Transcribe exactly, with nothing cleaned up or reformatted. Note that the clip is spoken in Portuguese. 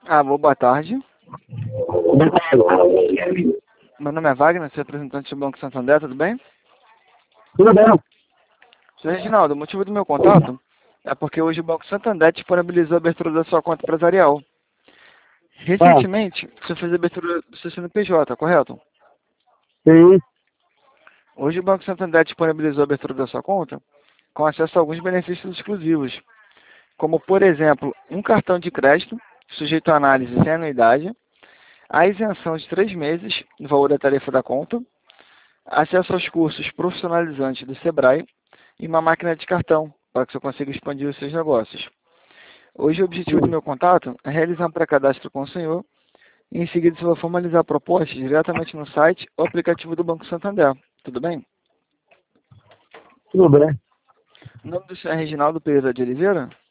Ah, boa boa tarde. Boa tarde. Meu nome é Wagner, sou representante do Banco Santander, tudo bem? Tudo bem? Senhor Reginaldo, o motivo do meu contato é porque hoje o Banco Santander disponibilizou a abertura da sua conta empresarial. Ah, Recentemente, você fez a abertura do seu C N P J, correto? sim. Hoje o Banco Santander disponibilizou a abertura da sua conta com acesso a alguns benefícios exclusivos, como, por exemplo, um cartão de crédito sujeito à análise sem anuidade, a isenção de três meses no valor da tarifa da conta, acesso aos cursos profissionalizantes do Sebrae e uma máquina de cartão para que você consiga expandir os seus negócios. Hoje o objetivo do meu contato é realizar um pré-cadastro com o senhor e em seguida você vai formalizar a proposta diretamente no site ou aplicativo do Banco Santander. Tudo bem? Tudo bem. O nome do senhor é Reginaldo Pereira de Oliveira?